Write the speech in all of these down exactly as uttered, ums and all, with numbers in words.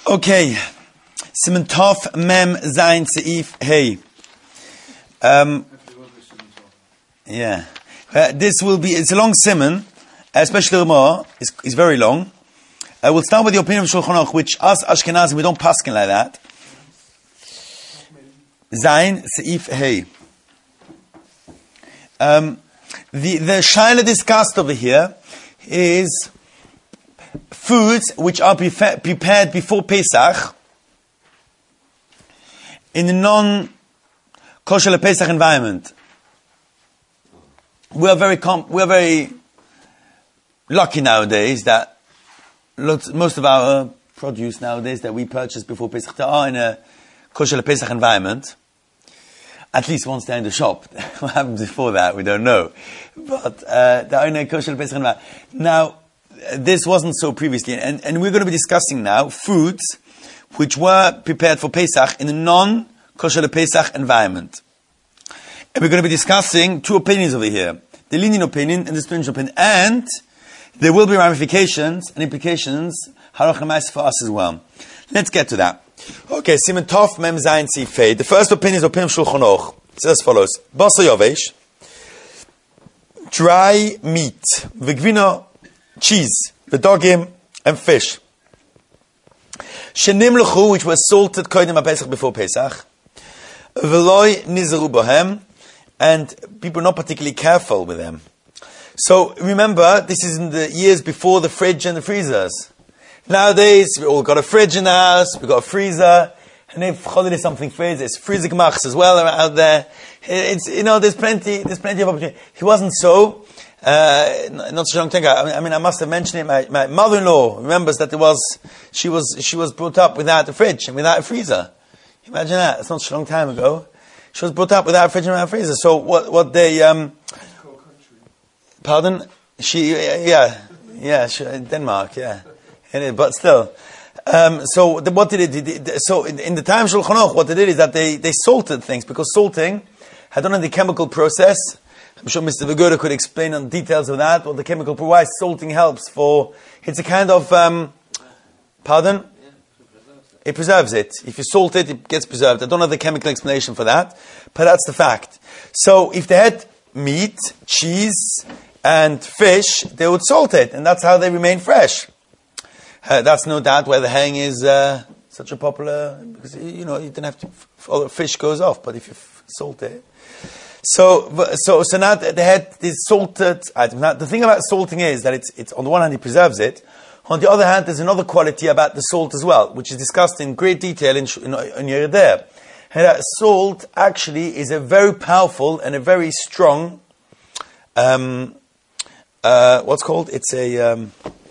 Okay, Siman Tov Mem Zayin Seif Hey. Um, yeah, uh, this will be. It's a long Siman, especially the Ramah is is very long. I uh, will start with the opinion of Shulchan Aruch, which us Ashkenazim we don't paskin like that. Zayin Seif Hey. Um, the the shaila discussed over here is foods which are prefe- prepared before Pesach in a non-kosher Pesach environment. We are very com- we are very lucky nowadays that lots, most of our produce nowadays that we purchase before Pesach are in a kosher Pesach environment. At least once they're in the shop. What happens before that, we don't know. But uh, they're in a kosher Pesach environment. Now, this wasn't so previously, and, and we're going to be discussing now foods which were prepared for Pesach in a non-kosher Pesach environment. And we're going to be discussing two opinions over here. The lenient opinion and the stringent opinion. And there will be ramifications and implications halach l'maaseh for us as well. Let's get to that. Okay, Siman Tov Mem Zayin Seif. The first opinion is opinion of Shulchan Aruch. It says as follows. Basar Yovesh, dry meat, v'gvina, cheese, v'dogim, and fish. Shenim lechu, which was salted kodim HaPesach before Pesach. V'loi nizeru bohem, and people are not particularly careful with them. So remember, this is in the years before the fridge and the freezers. Nowadays, we all got a fridge in the house, we got a freezer, and if Chodesh is something freeze, there's freezer gemachs as well out there. It's, you know, there's plenty, there's plenty of opportunity. He wasn't so, uh, not so long ago. I mean, I mean, I must have mentioned it. My, my mother-in-law remembers that there was, she was, she was brought up without a fridge and without a freezer. Imagine that. It's not so long time ago. She was brought up without a fridge and without a freezer. So what, what they, um, pardon? She, yeah, yeah, she, Denmark, yeah. But still, um, so the, what did it? Did, so in, in the time of Shulchan Aruch, what they did is that they, they salted things because salting had done the chemical process. I'm sure Mister Vigoda could explain on details of that. What the chemical why salting helps for it's a kind of um, pardon. It preserves it. If you salt it, it gets preserved. I don't know the chemical explanation for that, but that's the fact. So if they had meat, cheese, and fish, they would salt it, and that's how they remain fresh. Uh, that's no doubt why the hang is uh, such a popular, because you know you don't have to. All the fish goes off, but if you f- salt it, so so so now they had this salted item. Now the thing about salting is that it's it's on the one hand it preserves it, on the other hand there's another quality about the salt as well, which is discussed in great detail in in, in Yerideh. And that salt actually is a very powerful and a very strong. Um, uh, what's called? It's a. Um,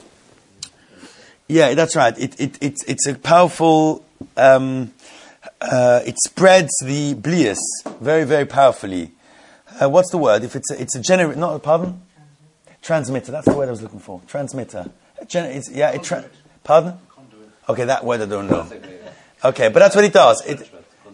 Yeah, that's right. It it it's it's a powerful. Um, uh, it spreads the blias very very powerfully. Uh, what's the word? If it's a, it's a gener not pardon, transmitter. That's the word I was looking for. Transmitter. Gen- it's, yeah, it tra- pardon. Okay, that word I don't know. Okay, but that's what it does. It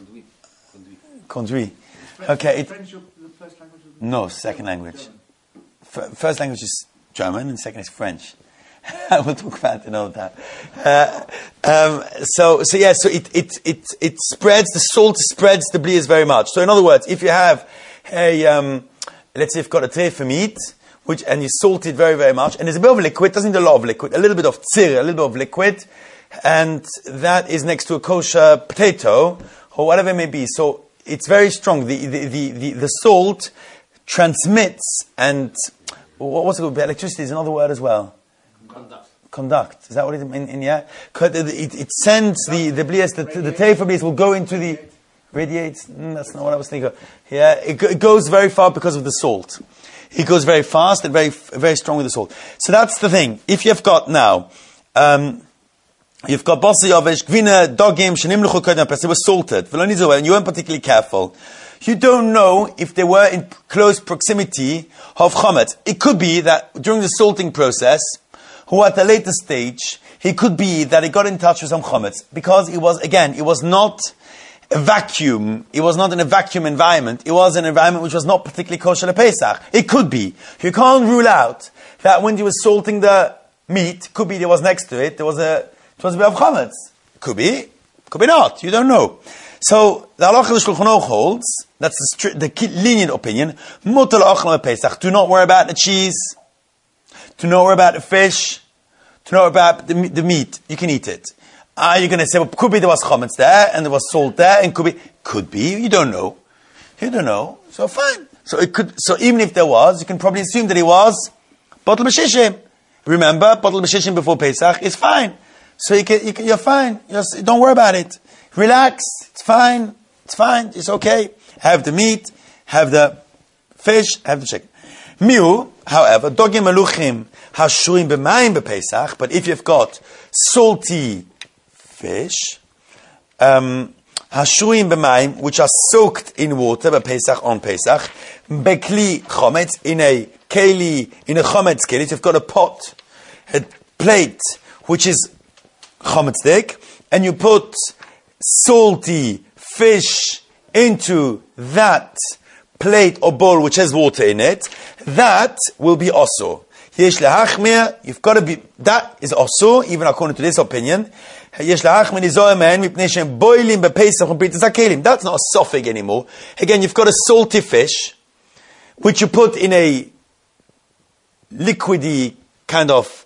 conduit. Okay. It, no, second language. F- first language is German, and second is French. We'll talk about it another time. Uh, um, so, so yeah, so it, it, it, it spreads, the salt spreads the blias very much. So in other words, if you have a, um, let's say you've got a tray for meat, which, and you salt it very, very much, and there's a bit of liquid, doesn't need a lot of liquid, a little bit of tzir, a little bit of liquid, and that is next to a kosher potato, or whatever it may be. So it's very strong. The, the, the, the, the salt transmits, and what's it called? Electricity is another word as well. Conduct. Conduct. Is that what it means? In, in, yeah? It, it, it sends the, the blias, the, the tefer blias will go into the... Radiates? Mm, that's not what I was thinking of. Yeah, it, it goes very far because of the salt. It goes very fast and very very strong with the salt. So that's the thing. If you've got now... Um, you've got basar yovesh, gvina, dogim, shenim lechu kodim HaPesach, they were salted. And you weren't particularly careful. You don't know if they were in close proximity of chametz. It could be that during the salting process... who at a later stage, he could be that he got in touch with some chametz. Because it was, again, it was not a vacuum. It was not in a vacuum environment. It was an environment which was not particularly kosher Pesach. It could be. You can't rule out that when he was salting the meat, could be there was next to it, there was a, it was a bit of chametz. Could be, could be not. You don't know. So the halacha of the Shulchan Aruch holds, that's the, stri- the lenient opinion, mutar la'achal Pesach. Do not worry about the cheese. Do not worry about the fish. Do not worry about the, the meat. You can eat it. Are you going to say, well, could be there was chametz there, and there was salt there, and could be, could be, you don't know. You don't know. So fine. So it could, so even if there was, you can probably assume that it was Batel B'Shishim. Remember, Batel B'Shishim before Pesach is fine. So you can, you can, you're fine. You're, don't worry about it. Relax. It's fine. It's fine. It's okay. Have the meat, have the fish, have the chicken. Miu, however, dogim meluchim hashuim b'mayim b'Pesach, but if you've got salty fish, um, hashuim b'mayim, which are soaked in water b'Pesach on Pesach, bekli chometz, in a keli, in a chometz keli, if you've got a pot, a plate, which is chometzdik, and you put salty fish into that plate or bowl which has water in it, that will be also. Yesh lehachmir, you've got to be, that is also, even according to this opinion. Yesh lehachmir nizoymen mipnei shem boilim bepesach u'britas hakelim. That's not a suffix anymore. Again, you've got a salty fish, which you put in a liquidy kind of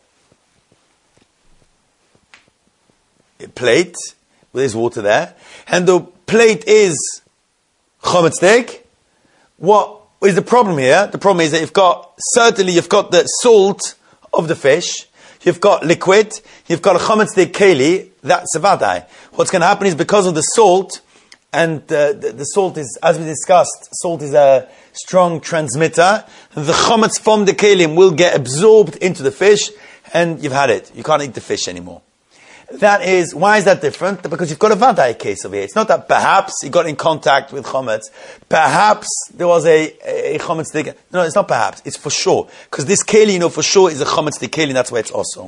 plate, there's water there, and the plate is chometzdik. What is the problem here? The problem is that you've got, certainly you've got the salt of the fish, you've got liquid, you've got a chometzdik keli, that's a vadai. What's going to happen is because of the salt, and uh, the, the salt is, as we discussed, salt is a strong transmitter, the chometz from the kelim will get absorbed into the fish, and you've had it. You can't eat the fish anymore. That is, why is that different? Because you've got a vadai case over here. It's not that perhaps he got in contact with chometz. Perhaps there was a, a, a chometz dik. No, it's not perhaps. It's for sure. Because this keli, you know, for sure is a chometz dik keli, and that's why it's also.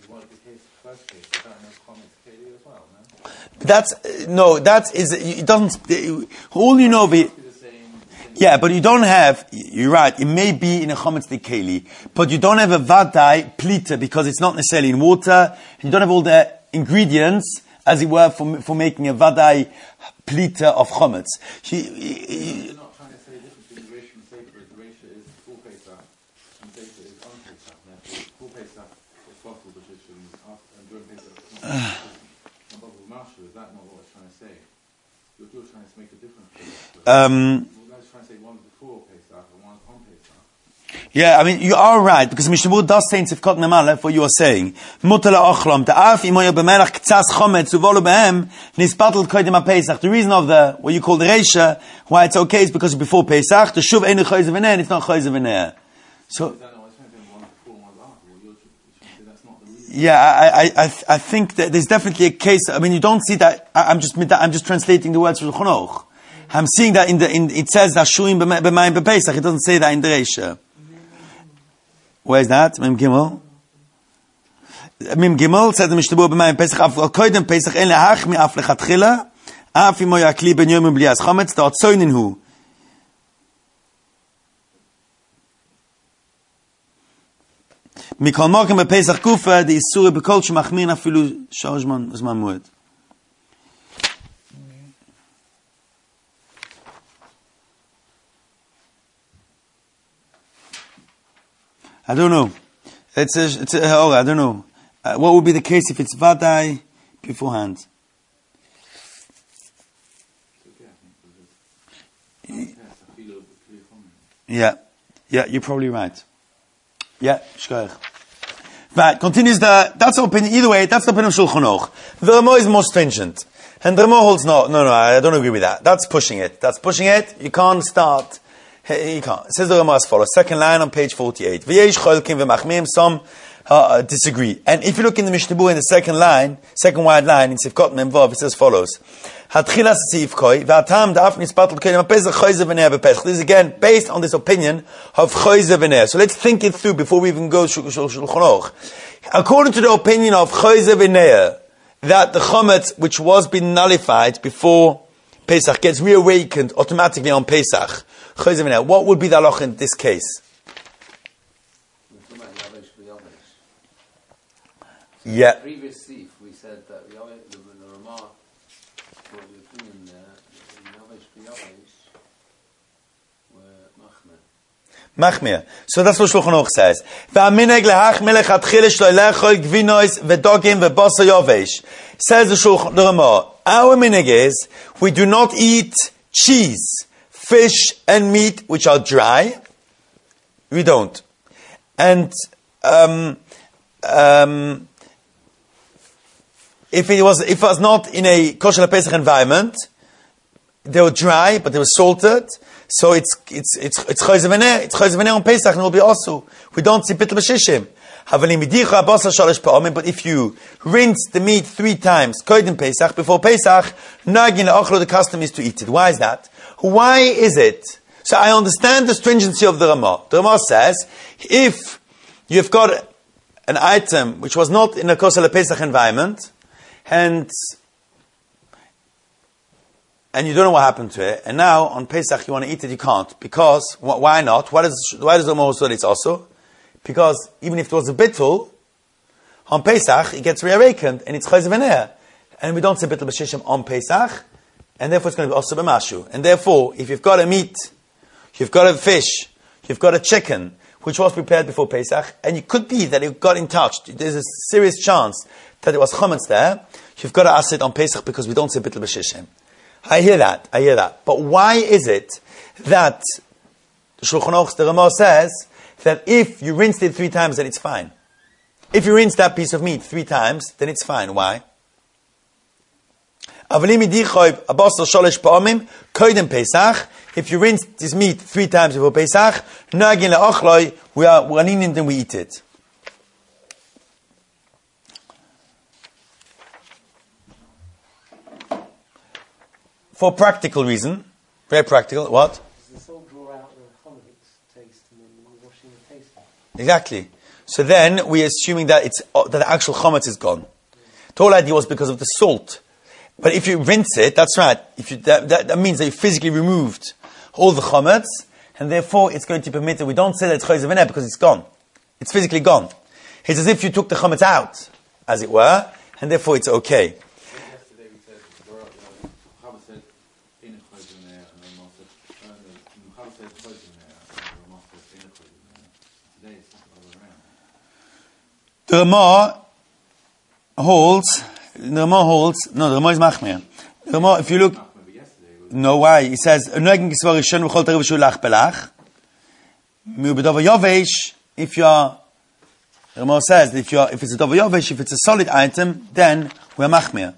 But that's, no, that is, it doesn't, all you know of it, yeah, but you don't have, you're right, it may be in a chometz dik keli, but you don't have a vadai plita because it's not necessarily in water, you don't have all the ingredients, as it were, for for making a vadai plita of chometz. You're not trying to say the difference between Reisha and Sefer. The Reisha is full Pesach, and Sefer is on Pesach. Therefore, full Pesach is possible, but it's and during Pesach it's not. Above Marsha, is that not what it's trying to say? You're, you're trying to make a difference. Um, We're trying to say one's before Pesach and one's on Pesach. Yeah, I mean, you are right, because Mishnah Berurah does say in Sifkot Memalef what you are saying. Mutar la'achlam, ta'af imoya b'melach k'tzas chometz uvolu b'hem nispatel kodim ha'Pesach. The reason of the, what you call the Reisha, why it's okay is because before Pesach, the shuv einu choyze v'neh, and it's not choyze v'neh. So, yeah, I, I, I, I think that there's definitely a case, I mean, you don't see that, I, I'm just, I'm just translating the words from Shulchan Aruch. I'm seeing that in the, in, it says that shuim b'mayim b'Pesach, it doesn't say that in the Reisha. Where is that? Mem Gimel. Mem Gimel says the Mishnah Berurah b'mayim Pesach af koidem Pesach en lehachmi af lechatchila af imo yakli ben yomim bli az chometz da otzoinin hu. Mikol mokem b'Pesach kufa the isuri b'kol shemachmir afilu shalosh zman zman muad. I don't know. It's a, it's a, oh, I don't know. Uh, what would be the case if it's vadai beforehand? Yeah. Yeah, you're probably right. Yeah, shkoyach. Right, continues the, that's the opinion, either way, that's the opinion of Shulchan Aruch. The Rama is more stringent. And the Rama holds, no, no, no, I don't agree with that. That's pushing it. That's pushing it. You can't start. You can't. It says the Rama as follows. Second line on page forty-eight. V'yesh cholkim v'machmim. Some uh, disagree. And if you look in the Mishnah Berurah in the second line, second wide line, in Sifkot Memvav, it says as follows. Hatchilas Sifkoi, v'atam da'af nispatel kedim ha'pesach choyze v'neh b'pesach. This is again based on this opinion of choyze v'neh. So let's think it through before we even go to Shulchan Aruch. According to the opinion of choyze v'neh, that the chometz, which was being nullified before Pesach, gets reawakened automatically on Pesach. What would be the halach in this case? Yeah. Yeah. Previous Sif, we said that the Machmir. So that's what Shulchan Aruch says. V'amineg lehachmir lechatchila shlo lechol gvinois v'dogim v'basa yovesh. Says the Shulchan the Ramah. Our minhag is we do not eat cheese, fish, and meat which are dry. We don't. And um, um, if it was if it was not in a kosher Pesach environment, they were dry, but they were salted. So it's it's it's it's chayzer v'ner. It's chayzer v'ner on Pesach, and it will be also. We don't see bittul b'shishim. But if you rinse the meat three times, koydem Pesach, before Pesach, nagin la'achlo, the custom is to eat it. Why is that? Why is it? So I understand the stringency of the Ramah. The Ramah says, if you've got an item which was not in a kosher Pesach environment, and and you don't know what happened to it, and now on Pesach you want to eat it, you can't. Because, wh- why not? Why does, why does the Ramah say it's also? Because even if it was a bittul, on Pesach, it gets reawakened, and it's chayzer v'ner. And we don't say bittul b'shishim on Pesach, and therefore it's going to be also b'mashu. And therefore, if you've got a meat, you've got a fish, you've got a chicken, which was prepared before Pesach, and it could be that it got in touch, there's a serious chance that it was chametz there, you've got to ask it on Pesach because we don't say bittul b'shishim. I hear that, I hear that. But why is it that the Shulchan Aruch, the Ramah says, that if you rinsed it three times, then it's fine. If you rinse that piece of meat three times, then it's fine. Why? If you rinse this meat three times before Pesach, we are lenient and we eat it. For practical reason, very practical, what? Exactly. So then we're assuming that it's uh, that the actual chometz is gone. The whole idea was because of the salt. But if you rinse it, that's right. If you, that, that, that means that you physically removed all the chometz, and therefore it's going to permit that we don't say that it's chayzer v'ner because it's gone. It's physically gone. It's as if you took the chometz out, as it were, and therefore it's okay. Yesterday we said Chava said in a chayzer v'ner, and then Moshe Chava said chayzer v'ner, and then Moshe in a chayzer v'ner. Today it's not the other around. The Ramah holds, the Ramah holds, no, the Ramah is Machmir. The Ramah, if you look, no, why? He says, if you are, the Ramah says, if you are, if it's a Dover Yovesh, if it's a solid item, then we're Machmir.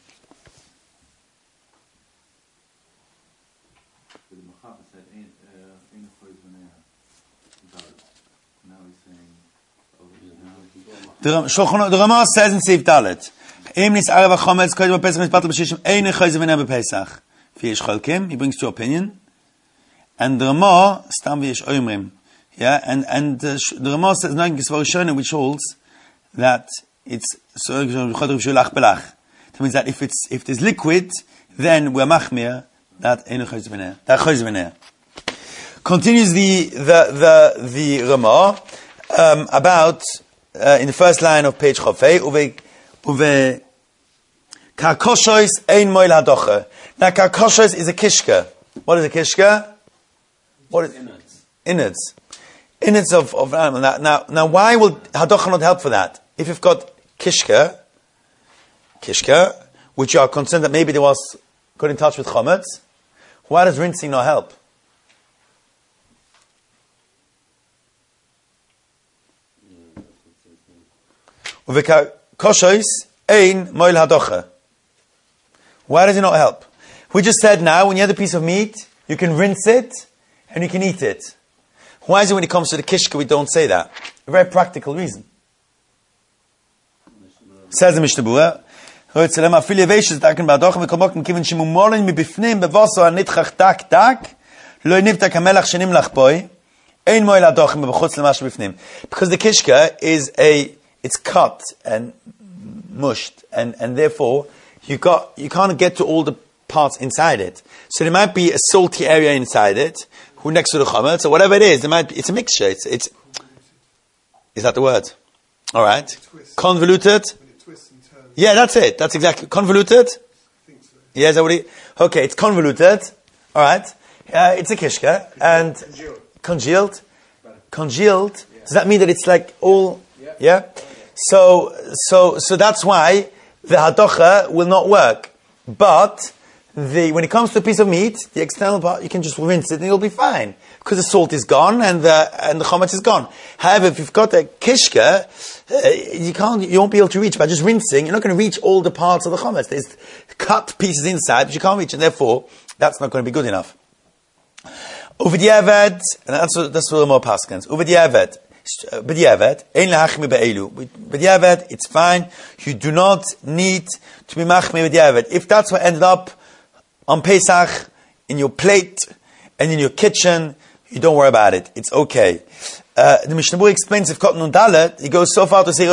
The Ramah says in Seif Dalet, Im nis arav chometz koydem b'Pesach nispatel b'shishim eine chayzer v'ner b'Pesach. V'yesh chalkim, he brings two opinion, and the Ramah stam v'yesh oimrim. Yeah, and and uh, the Ramah says nagin kisvar shona, which holds that it's so that means that if it's if there's liquid, then we're machmir that eine chayzer v'ner. That chayzer v'ner. Continues the the the the Ramah um, about. Uh, in the first line of page Chofei, uve uve karkoshois ein moil hadocha. Now karkoshois is a kishka. What is a kishka? What is innards? Innards. Innards of of animal. Now, now, now, why will hadocha not help for that? If you've got kishka, kishka, which you are concerned that maybe there was got in touch with chometz, why does rinsing not help? Why does it not help? We just said now, when you have a piece of meat, you can rinse it and you can eat it. Why is it when it comes to the kishka we don't say that? A very practical reason. Says the Mishnah Berurah, because the kishka is a it's cut and mushed, and, and therefore you got you can't get to all the parts inside it. So there might be a salty area inside it, who next to the chometz, or whatever it is. There might be, it's a mixture. It's it's is that the word? All right, convoluted. Yeah, that's it. That's exactly convoluted. I think so. Yeah, is that what he, okay, it's convoluted. All right, uh, it's a kishka and congealed. congealed, congealed, yeah. Does that mean that it's like all, yeah? yeah? So, so, so that's why the hadocha will not work. But, the, when it comes to a piece of meat, the external part, you can just rinse it and it'll be fine. Because the salt is gone and the, and the chometz is gone. However, if you've got a kishka, uh, you can't, you won't be able to reach by just rinsing. You're not going to reach all the parts of the chometz. There's cut pieces inside, but you can't reach, and therefore, that's not going to be good enough. Uvediavad, and that's what, that's what the more paskins. Uvediavad, bediavad, ein lachmi be'elu. Bediavad, it's fine. You do not need to be machmi bediavad. If that's what ended up on Pesach, in your plate, and in your kitchen, you don't worry about it. It's okay. Uh, the Mishnah Berurah explains if Cotton and Dalet, he goes so far to say,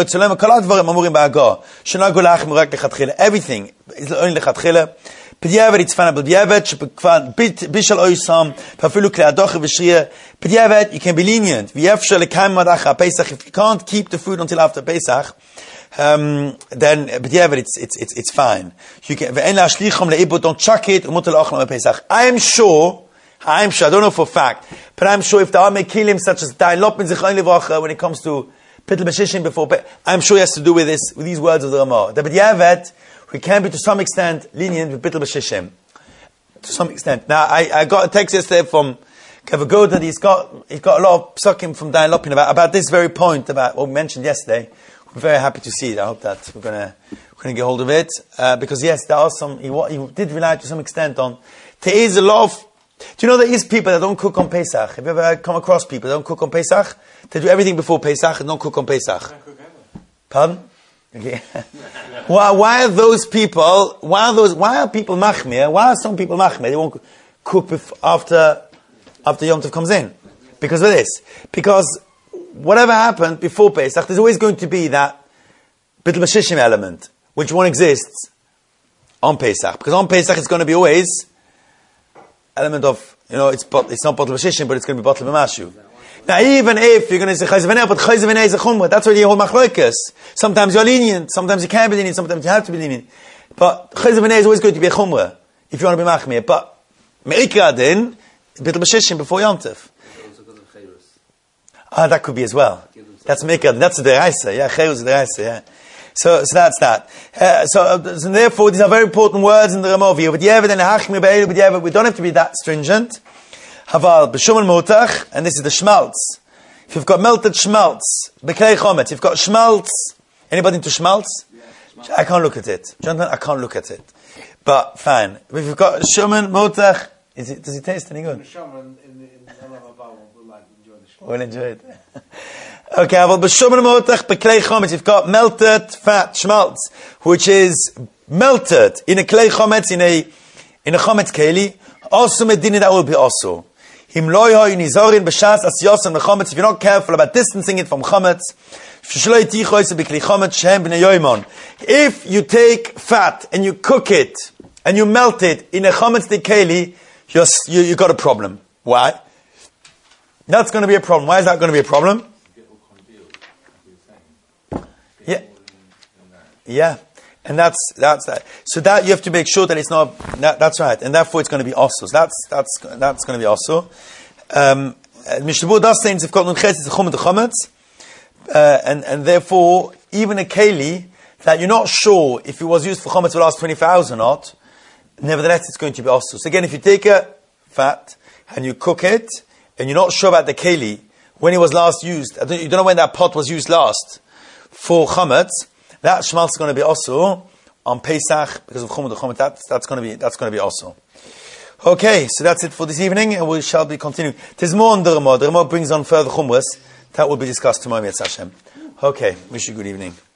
everything is only lechatchila. P'diavad, it's fine. P'diavad, bishal oisam, pafilu kle'adoche v'shriya. P'diavad, you can be lenient. V'yefshel lekayim madacha Pesach. If you can't keep the food until after Pesach, um, then p'diavad, it's it's it's it's fine. You can. Ve'en la'ashlichom le'ibut, don't chuck it. U'mutar la'ochlom Pesach. I am sure. I'm sure, I don't know for a fact, but I'm sure if there are mekilim such as Dailop and Zichron Livracha, when it comes to Pitel B'Shishim before, I'm sure it has to do with this, with these words of the Ramah. The B'diavad, we can be to some extent lenient with Pitel B'Shishim. To some extent. Now, I, I got a text yesterday from Kavago that he's got, he's got a lot of psukim from Dailopin about, about this very point, about what we mentioned yesterday. We're very happy to see it. I hope that we're gonna, we're gonna get hold of it. Uh, because yes, there are some, he, he did rely to some extent on, there is a lot of, do you know there is people that don't cook on Pesach? Have you ever come across people that don't cook on Pesach? They do everything before Pesach and don't cook on Pesach. Pardon? Okay. why, why are those people, why are those, why are people machmir? Why are some people machmir? They won't cook bef- after, after Yom Tov comes in. Because of this. Because whatever happened before Pesach, there's always going to be that Bitul B'Shishim element, which won't exist on Pesach. Because on Pesach it's going to be always element of, you know, it's it's not bottle of shishim, but it's going to be bottle of mashu. Now, even if you're going to say chayz v'nei, but chayz v'nei is a chumrah, that's where you hold machlokas. Sometimes you're lenient, sometimes you can't be lenient, sometimes you have to be lenient. But chayz v'nei is always going to be a chumrah, if you want to be machmir. But me'ikra din, bottle of shishim before Yom Tov. Ah, that could be as well. That's me'ikra, that's the deraisa, yeah, chayrus deraisa, yeah. So, so that's that. Uh, so, uh, so, therefore, these are very important words in the Ramah here. We don't have to be that stringent. Haval b'shum al-motach, and this is the schmaltz. If you've got melted schmaltz, b'klei chometz, you've got schmaltz. Anybody into schmaltz? Yeah, I can't look at it. Jonathan, I can't look at it. But fine. If you've got shuman motach, is it? Does it taste any good? We'll enjoy it. Okay, well, b'shum al-motach b'klei chometz, you've got melted fat schmaltz, which is melted in a klei chometz, in a in a chometz keli. Also, medina that will be also. If you're not careful about distancing it from chometz, if you take fat and you cook it and you melt it in a chometz keli, you you got a problem. Why? That's going to be a problem. Why is that going to be a problem? Yeah, yeah, and that's that's that. So that you have to make sure that it's not. That, that's right, and therefore it's going to be also. So that's that's that's going to be also. Um, Mishnah Berurah does say in Zivkot Nun Ches it's a chumah chometz, and and therefore even a keli that you're not sure if it was used for chometz for the last twenty-four hours or not. Nevertheless, it's going to be also. So again, if you take a fat and you cook it, and you're not sure about the keli when it was last used, I don't, you don't know when that pot was used last for chometz, that shmaltz is going to be also on Pesach because of chumah chometz. That's that's going to be that's going to be also. Okay, so that's it for this evening, and we shall be continuing. There's more on the Ramah. The Ramah brings on further chumras that will be discussed tomorrow. Mitzvah Hashem. Okay, wish you good evening.